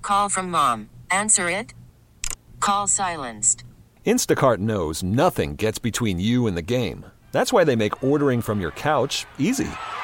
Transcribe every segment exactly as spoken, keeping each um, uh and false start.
Call from mom. Answer it. Call silenced. Instacart knows nothing gets between you and the game. That's why they make ordering from your couch easy.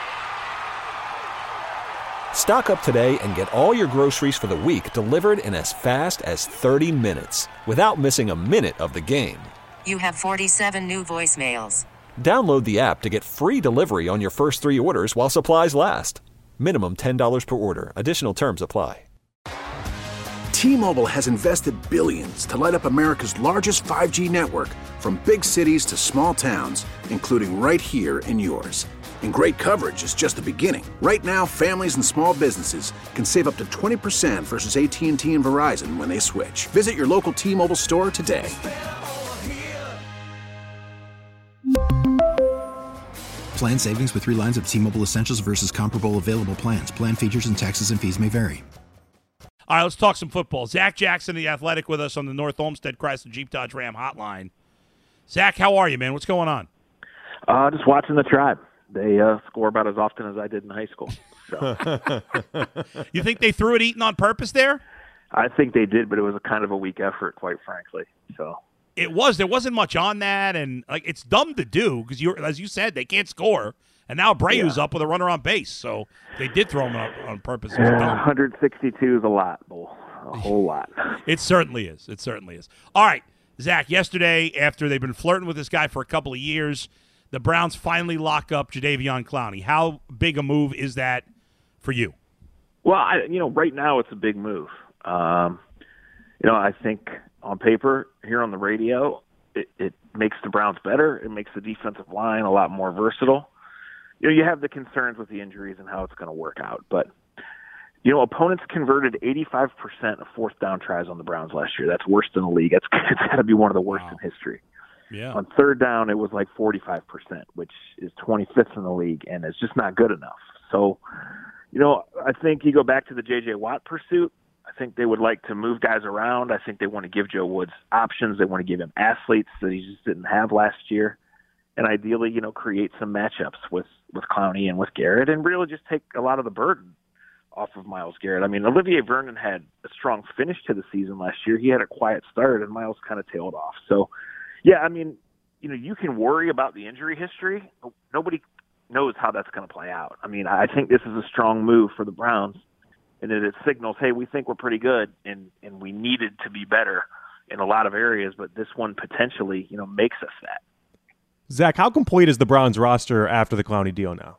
Stock up today and get all your groceries for the week delivered in as fast as thirty minutes without missing a minute of the game. You have forty-seven new voicemails. Download the app to get free delivery on your first three orders while supplies last. Minimum ten dollars per order. Additional terms apply. T-Mobile has invested billions to light up America's largest five G network, from big cities to small towns, including right here in yours. And great coverage is just the beginning. Right now, families and small businesses can save up to twenty percent versus A T and T and Verizon when they switch. Visit your local T-Mobile store today. Plan savings with three lines of T-Mobile Essentials versus comparable available plans. Plan features and taxes and fees may vary. All right, let's talk some football. Zach Jackson, the Athletic, with us on the North Olmsted Chrysler Jeep Dodge Ram hotline. Zach, how are you, man? What's going on? Uh, just watching the Tribe. They uh, score about as often as I did in high school. So. You think they threw it Eaton on purpose there? I think they did, but it was a kind of a weak effort, quite frankly. So it was. There wasn't much on that, and like it's dumb to do because you, as you said, they can't score. And now Brayu's yeah. up with a runner on base, so they did throw him up on purpose. It was one hundred sixty-two is a lot, Bull. A whole lot. It certainly is. It certainly is. All right, Zach, yesterday, after they've been flirting with this guy for a couple of years, the Browns finally lock up Jadeveon Clowney. How big a move is that for you? Well, I, you know, right now it's a big move. Um, you know, I think on paper, here on the radio, it, it makes the Browns better. It makes the defensive line a lot more versatile. You know, you have the concerns with the injuries and how it's going to work out. But, you know, opponents converted eighty-five percent of fourth down tries on the Browns last year. That's worse than the league. It's, it's got to be one of the worst wow. in history. Yeah. On third down, it was like forty-five percent, which is twenty-fifth in the league, and it's just not good enough. So, you know, I think you go back to the J J. Watt pursuit. I think they would like to move guys around. I think they want to give Joe Woods options. They want to give him athletes that he just didn't have last year. And ideally, you know, create some matchups with, with Clowney and with Garrett and really just take a lot of the burden off of Myles Garrett. I mean, Olivier Vernon had a strong finish to the season last year. He had a quiet start, and Myles kind of tailed off. So, yeah, I mean, you know, you can worry about the injury history. Nobody knows how that's going to play out. I mean, I think this is a strong move for the Browns, and it, it signals, hey, we think we're pretty good, and, and we needed to be better in a lot of areas, but this one potentially, you know, makes us that. Zach, how complete is the Browns roster after the Clowney deal now?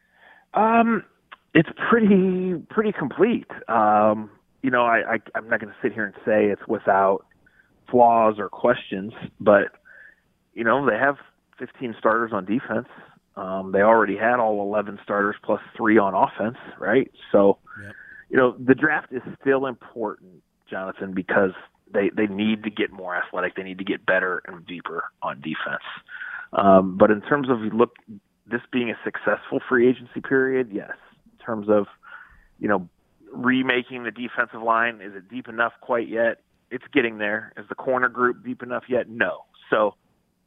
Um, it's pretty pretty complete. Um, you know, I, I I'm not going to sit here and say it's without flaws or questions, but you know, they have fifteen starters on defense. Um, they already had all eleven starters plus three on offense, right? So, yep. you know, the draft is still important, Jonathan, because they they need to get more athletic. They need to get better and deeper on defense. Um, but in terms of look, this being a successful free agency period, yes. In terms of, you know, remaking the defensive line, is it deep enough quite yet? It's getting there. Is the corner group deep enough yet? No. So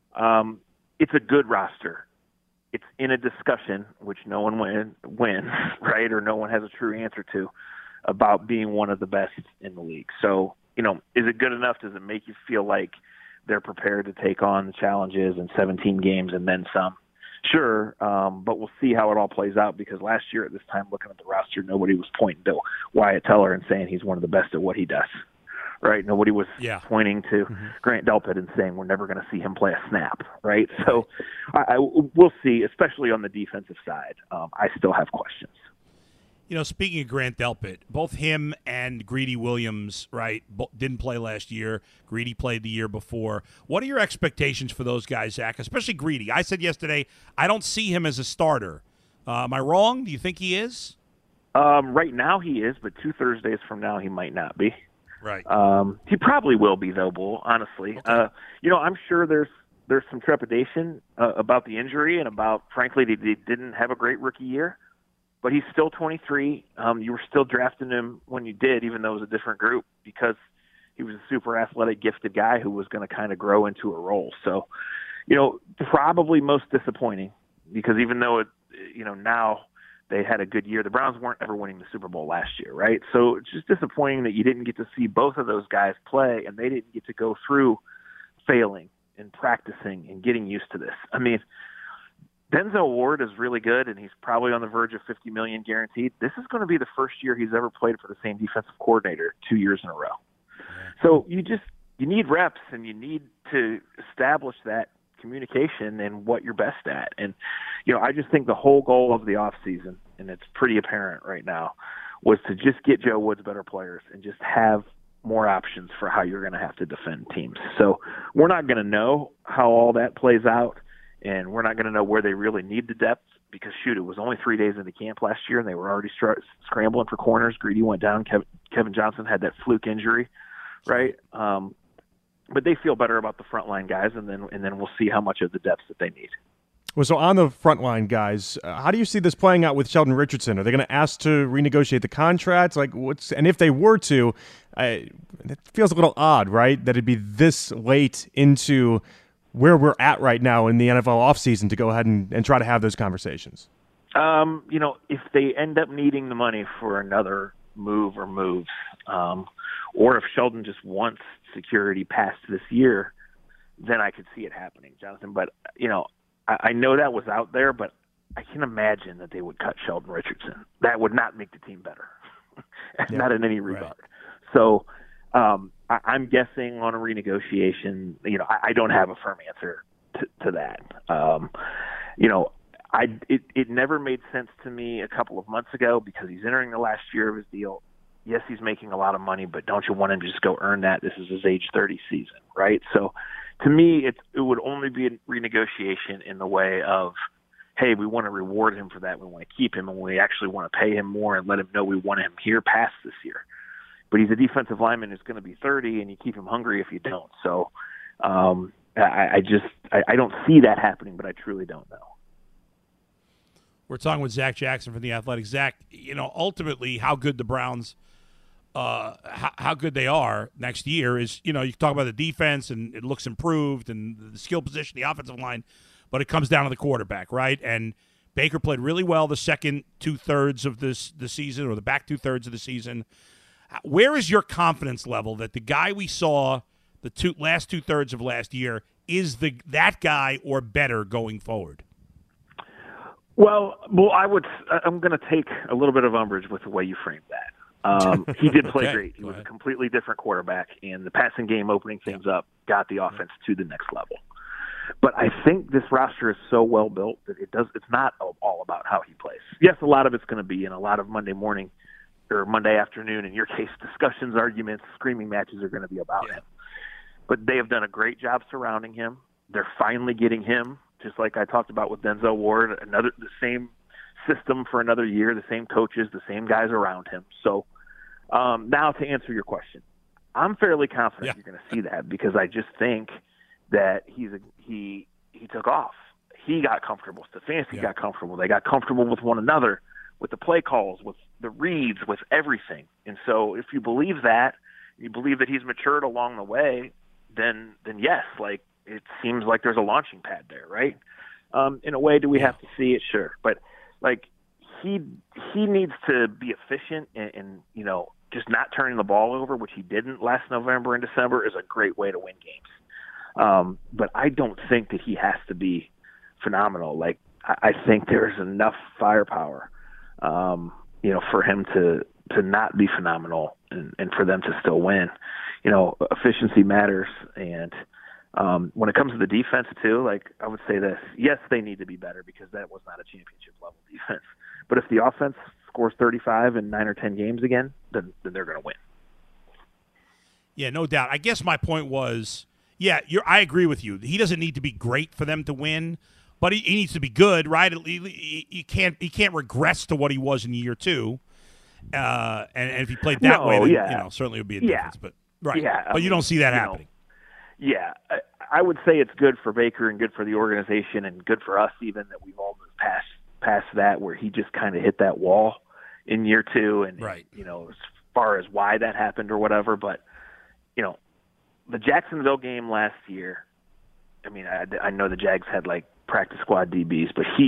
um, it's a good roster. It's in a discussion, which no one win, wins, right, or no one has a true answer to, about being one of the best in the league. So, you know, is it good enough? Does it make you feel like they're prepared to take on the challenges in seventeen games and then some? Sure, um, but we'll see how it all plays out, because last year at this time, looking at the roster, nobody was pointing to Wyatt Teller and saying he's one of the best at what he does, right? Nobody was yeah. pointing to mm-hmm. Grant Delpit and saying we're never going to see him play a snap, right? So I, I, we'll see, especially on the defensive side. Um, I still have questions. You know, speaking of Grant Delpit, both him and Greedy Williams, right, didn't play last year. Greedy played the year before. What are your expectations for those guys, Zach, especially Greedy? I said yesterday I don't see him as a starter. Uh, am I wrong? Do you think he is? Um, right now he is, but two Thursdays from now he might not be. Right. Um, he probably will be, though, Bull, honestly. Okay. Uh, you know, I'm sure there's there's some trepidation uh, about the injury and about, frankly, they, they didn't have a great rookie year. But he's still twenty-three. Um, you were still drafting him when you did, even though it was a different group, because he was a super athletic, gifted guy who was going to kind of grow into a role. So, you know, probably most disappointing, because even though it, you know, now They had a good year. The Browns weren't ever winning the Super Bowl last year, right? So it's just disappointing that you didn't get to see both of those guys play, and they didn't get to go through failing and practicing and getting used to this. I mean, Denzel Ward is really good, and he's probably on the verge of fifty million dollars guaranteed. This is going to be the first year he's ever played for the same defensive coordinator two years in a row. So you just you need reps, and you need to establish that communication and what you're best at. And, you know, I just think the whole goal of the offseason, and it's pretty apparent right now, was to just get Joe Woods better players and just have more options for how you're going to have to defend teams. So we're not going to know how all that plays out, and we're not going to know where they really need the depth because, shoot, it was only three days into camp last year, and they were already start, scrambling for corners. Greedy went down. Kevin, Kevin Johnson had that fluke injury, right? Um, but they feel better about the frontline guys, and then and then we'll see how much of the depth that they need. Well, so on the frontline guys, uh, how do you see this playing out with Sheldon Richardson? Are they going to ask to renegotiate the contract? Like, what's and if they were to, I, it feels a little odd, right? That it'd be this late into where we're at right now in the N F L offseason to go ahead and, and try to have those conversations. Um, you know, if they end up needing the money for another move or moves, um, or if Sheldon just wants security past this year, then I could see it happening, Jonathan. But, you know, I, I know that was out there, but I can imagine that they would cut Sheldon Richardson. That would not make the team better, yeah, not in any regard. Right. So um, I, I'm guessing on a renegotiation, you know, I, I don't have a firm answer to, to that. Um, you know, I it, it never made sense to me a couple of months ago because he's entering the last year of his deal. Yes, he's making a lot of money, but don't you want him to just go earn that? This is his age thirty season, right? So to me, it, it would only be a renegotiation in the way of, hey, we want to reward him for that. We want to keep him, and we actually want to pay him more and let him know we want him here past this year. But he's a defensive lineman who's going to be thirty, and you keep him hungry if you don't. So um, I, I just I, I don't see that happening, but I truly don't know. We're talking with Zach Jackson from The Athletic. Zach, you know, ultimately how good the Browns Uh, how, how good they are next year is, you know, you talk about the defense and it looks improved and the skill position, the offensive line, but it comes down to the quarterback, right? And Baker played really well the second two-thirds of this the season or the back two-thirds of the season. Where is your confidence level that the guy we saw the two last two-thirds of last year is the that guy or better going forward? Well, well, I would. I'm going to take a little bit of umbrage with the way you framed that. Um, he did play okay, great. He was ahead. a completely different quarterback, and the passing game opening things yeah. up got the offense to the next level. But I think this roster is so well built that it does. It's not all about how he plays. Yes, a lot of it's going to be, and a lot of Monday morning or Monday afternoon, in your case, discussions, arguments, screaming matches are going to be about yeah. him. But they have done a great job surrounding him. They're finally getting him, just like I talked about with Denzel Ward, another the same system for another year, the same coaches, the same guys around him. So um, now to answer your question, I'm fairly confident yeah. you're going to see that because I just think that he's a, he he took off. He got comfortable. Stefanski yeah. got comfortable. They got comfortable with one another, with the play calls, with the reads, with everything. And so if you believe that, you believe that he's matured along the way, then then yes, like it seems like there's a launching pad there, right? Um, in a way, do we have to see it? Sure. But like he he needs to be efficient and, and you know just not turning the ball over, which he didn't last November and December, is a great way to win games. Um, but I don't think that he has to be phenomenal. Like I, I think there's enough firepower, um, you know, for him to to not be phenomenal and, and for them to still win. You know, efficiency matters, and um, when it comes to the defense too, like I would say this: yes, they need to be better because that was not a championship level defense. But if the offense scores thirty-five in nine or ten games again, then, then they're going to win. Yeah, no doubt. I guess my point was, yeah, you're, I agree with you. He doesn't need to be great for them to win, but he, he needs to be good, right? He, he can't he can't regress to what he was in year two. Uh, and, and if he played that no, way, then yeah. you know certainly it would be a yeah. difference. But right, yeah, but I you mean, don't see that you happening. Know, yeah, I, I would say it's good for Baker and good for the organization and good for us even that we've all moved past past that where he just kind of hit that wall in year two, and right. you know as far as why that happened or whatever. But you know, the Jacksonville game last year. I mean, I, I know the Jags had like practice squad D Bs, but he just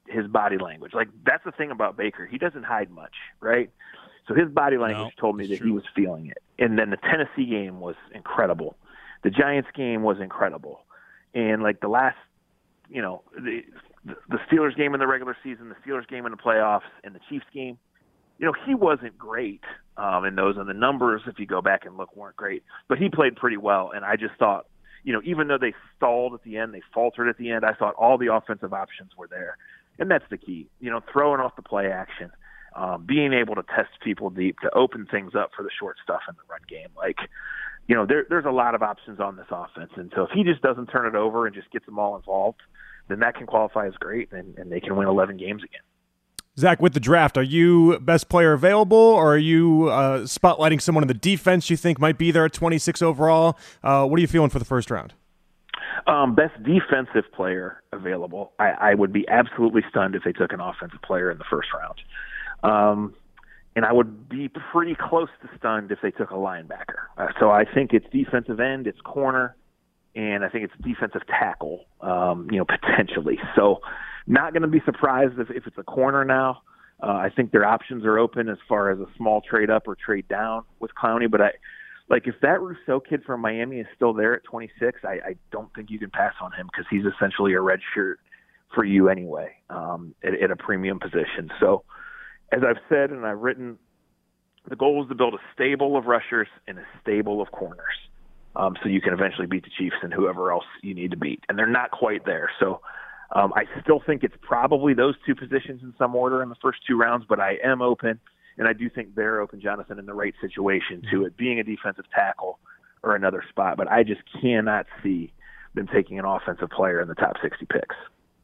his body language. Like, that's the thing about Baker. He doesn't hide much, right? So his body language no, told me that true. he was feeling it. And then the Tennessee game was incredible. The Giants game was incredible. And, like, the last, you know, the, the Steelers game in the regular season, the Steelers game in the playoffs, and the Chiefs game, you know, he wasn't great um, in those. And the numbers, if you go back and look, weren't great. But he played pretty well. And I just thought, you know, even though they stalled at the end, they faltered at the end, I thought all the offensive options were there. And that's the key. You know, throwing off the play action, um, being able to test people deep, to open things up for the short stuff in the run game. Like, you know, there, there's a lot of options on this offense. And so if he just doesn't turn it over and just gets them all involved, then that can qualify as great, and, and they can win eleven games again. Zach, with the draft, are you best player available, or are you uh, spotlighting someone in the defense you think might be there at twenty-six overall? Uh, what are you feeling for the first round? Um, best defensive player available. I, I would be absolutely stunned if they took an offensive player in the first round. Um, and I would be pretty close to stunned if they took a linebacker. Uh, so I think it's defensive end, it's corner, and I think it's defensive tackle, um, you know, potentially. So not going to be surprised if, if it's a corner now. Uh, I think their options are open as far as a small trade up or trade down with Clowney. But I, like, if that Rousseau kid from Miami is still there at twenty-six, I, I don't think you can pass on him, because he's essentially a red shirt for you anyway, um, at, at a premium position. So as I've said and I've written, the goal is to build a stable of rushers and a stable of corners. Um, so you can eventually beat the Chiefs and whoever else you need to beat. And they're not quite there. So um, I still think it's probably those two positions in some order in the first two rounds, but I am open, and I do think they're open, Jonathan, in the right situation to it being a defensive tackle or another spot. But I just cannot see them taking an offensive player in the top sixty picks.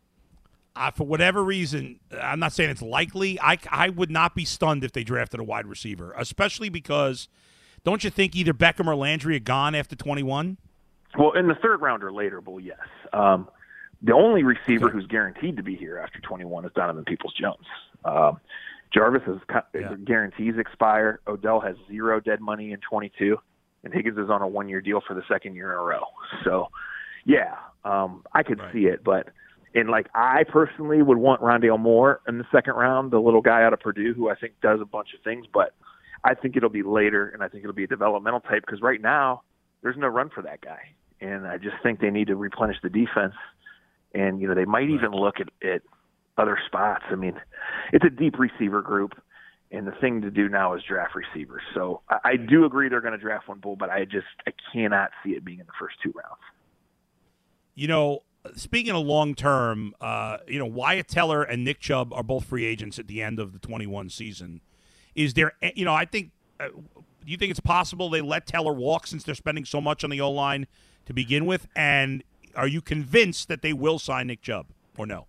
Uh, for whatever reason, I'm not saying it's likely. I, I would not be stunned if they drafted a wide receiver, especially because – don't you think either Beckham or Landry are gone after twenty-one? Well, in the third round or later, Bull, yes. Um, the only receiver okay. who's guaranteed to be here after twenty-one is Donovan Peoples-Jones. Um, Jarvis' yeah. guarantees expire. Odell has zero dead money in twenty-two, and Higgins is on a one-year deal for the second year in a row. So, yeah, um, I could right. see it. But, and like, I personally would want Rondale Moore in the second round, the little guy out of Purdue who I think does a bunch of things, but I think it'll be later, and I think it'll be a developmental type, because right now there's no run for that guy. And I just think they need to replenish the defense. And, you know, they might even look at, at other spots. I mean, it's a deep receiver group, and the thing to do now is draft receivers. So I, I do agree they're going to draft one, Bull, but I just I cannot see it being in the first two rounds. You know, speaking of long-term, uh, you know, Wyatt Teller and Nick Chubb are both free agents at the end of the twenty-one season. Is there, you know, I think, uh, do you think it's possible they let Teller walk since they're spending so much on the O-line to begin with? And are you convinced that they will sign Nick Chubb, or no?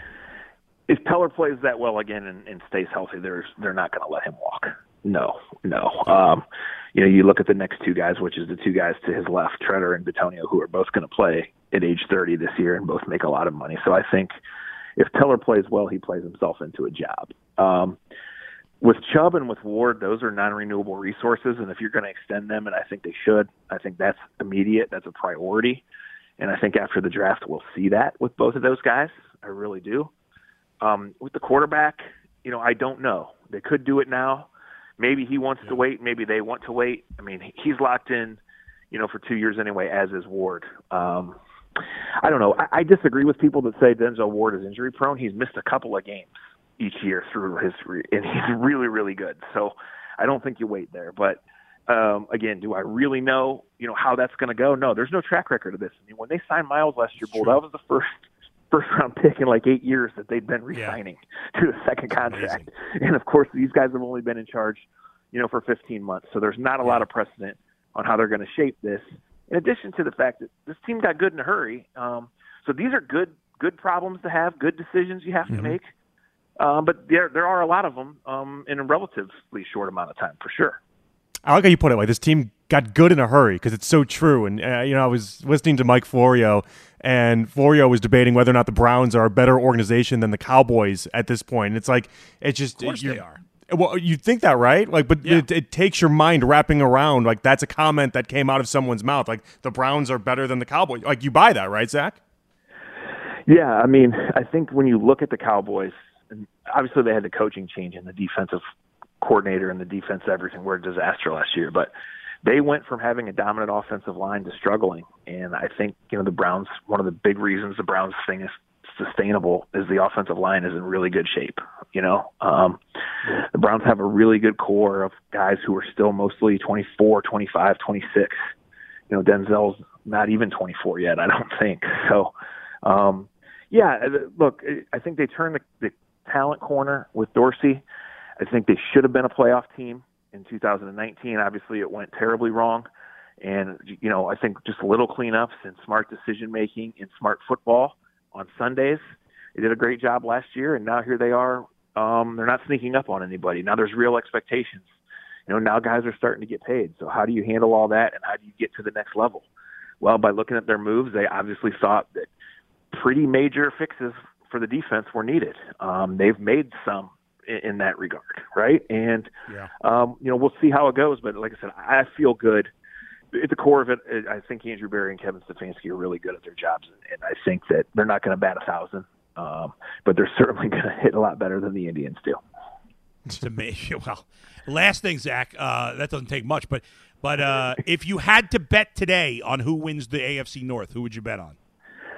If Teller plays that well again and, and stays healthy, there's, they're not going to let him walk. No, no. Um, you know, you look at the next two guys, which is the two guys to his left, Treader and Bitonio, who are both going to play at age thirty this year and both make a lot of money. So I think if Teller plays well, he plays himself into a job. Um, With Chubb and with Ward, those are non-renewable resources, and if you're going to extend them, and I think they should, I think that's immediate, that's a priority, and I think after the draft we'll see that with both of those guys. I really do. Um, with the quarterback, you know, I don't know. They could do it now. Maybe he wants yeah. to wait. Maybe they want to wait. I mean, he's locked in, you know, for two years anyway, as is Ward. Um, I don't know. I, I disagree with people that say Denzel Ward is injury-prone. He's missed a couple of games each year through his, and he's really, really good. So I don't think you wait there. But um, again, do I really know, you know, how that's going to go? No, there's no track record of this. I mean, when they signed Miles last year, Bull, that was the first first round pick in like eight years that they'd been re-signing yeah. to a second contract. Amazing. And of course, these guys have only been in charge, you know, for fifteen months. So there's not a yeah. lot of precedent on how they're going to shape this. In addition to the fact that this team got good in a hurry. Um, so these are good, good problems to have, good decisions you have mm-hmm. to make. Um, but there there are a lot of them um, in a relatively short amount of time, for sure. I like how you put it. Like, this team got good in a hurry, because it's so true. And uh, you know, I was listening to Mike Florio, and Florio was debating whether or not the Browns are a better organization than the Cowboys at this point. And it's like, it's just of course they are. Well, you think that, right? Like, but yeah. it, it takes your mind wrapping around. Like, that's a comment that came out of someone's mouth. Like, the Browns are better than the Cowboys. Like, you buy that, right, Zach? Yeah, I mean, I think when you look at the Cowboys, and obviously they had the coaching change and the defensive coordinator and the defense, everything were a disaster last year, but they went from having a dominant offensive line to struggling. And I think, you know, the Browns, one of the big reasons the Browns thing is sustainable is the offensive line is in really good shape. You know, um, the Browns have a really good core of guys who are still mostly twenty-four, twenty-five, twenty-six. You know, Denzel's not even twenty-four yet, I don't think. So, um, yeah, look, I think they turned the, the talent corner with Dorsey. I think they should have been a playoff team in two thousand nineteen. Obviously, it went terribly wrong. And, you know, I think just little cleanups and smart decision-making and smart football on Sundays. They did a great job last year, and now here they are. Um, they're not sneaking up on anybody. Now there's real expectations. You know, now guys are starting to get paid. So how do you handle all that, and how do you get to the next level? Well, by looking at their moves, they obviously thought that pretty major fixes for the defense were needed. Um, they've made some in, in that regard, right? And, yeah. um, you know, we'll see how it goes. But like I said, I feel good. At the core of it, I think Andrew Berry and Kevin Stefanski are really good at their jobs, and I think that they're not going to bat a thousand, um, but they're certainly going to hit a lot better than the Indians do. It's amazing. Well, last thing, Zach, uh, that doesn't take much, but but uh, if you had to bet today on who wins the A F C North, who would you bet on?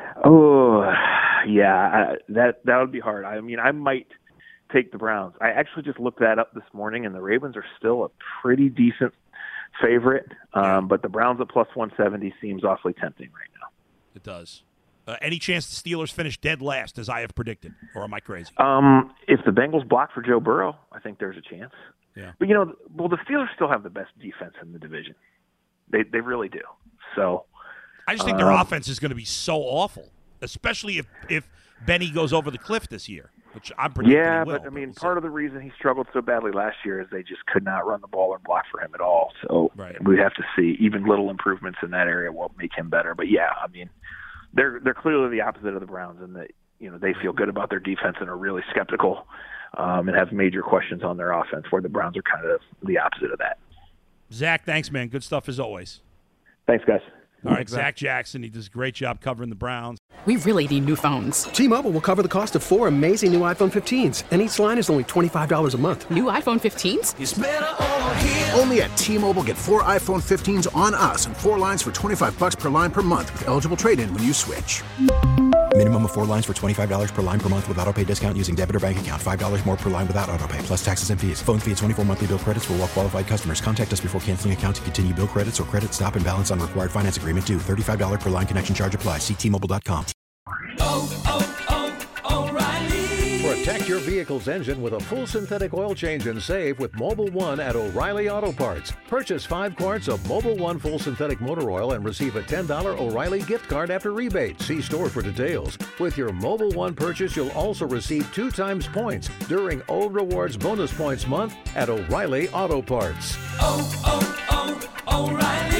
Oh, yeah, I, that that would be hard. I mean, I might take the Browns. I actually just looked that up this morning, and the Ravens are still a pretty decent favorite, um, but the Browns at plus one seventy seems awfully tempting right now. It does. Uh, any chance the Steelers finish dead last, as I have predicted, or am I crazy? Um, if the Bengals block for Joe Burrow, I think there's a chance. Yeah. But, you know, well, the Steelers still have the best defense in the division. They they really do. So I just think their um, offense is going to be so awful, especially if, if Benny goes over the cliff this year, which I'm predicting Yeah, he will, but, I mean, we'll part see. of the reason he struggled so badly last year is they just could not run the ball or block for him at all. So Right. we have to see. Even little improvements in that area will make him better. But, yeah, I mean, they're they're clearly the opposite of the Browns in that, you know, they feel good about their defense and are really skeptical um, and have major questions on their offense, where the Browns are kind of the opposite of that. Zach, thanks, man. Good stuff as always. Thanks, guys. All right, Zach Jackson, he does a great job covering the Browns. We really need new phones. T-Mobile will cover the cost of four amazing new iPhone fifteens, and each line is only twenty-five dollars a month. New iPhone fifteens? It's better over here. Only at T-Mobile, get four iPhone fifteens on us and four lines for twenty-five bucks per line per month with eligible trade-in when you switch. Minimum of four lines for twenty-five dollars per line per month with autopay discount using debit or bank account. five dollars more per line without autopay, plus taxes and fees. Phone fee at twenty-four monthly bill credits for well-qualified customers. Contact us before canceling account to continue bill credits or credit stop and balance on required finance agreement due. thirty-five dollars per line connection charge applies. See T Mobile dot com. Oh, oh, oh, O'Reilly. Protect your vehicle's engine with a full synthetic oil change and save with Mobil one at O'Reilly Auto Parts. Purchase five quarts of Mobil one full synthetic motor oil and receive a ten dollars O'Reilly gift card after rebate. See store for details. With your Mobil one purchase, you'll also receive two times points during O Rewards Bonus Points Month at O'Reilly Auto Parts. Oh, oh, oh, O'Reilly.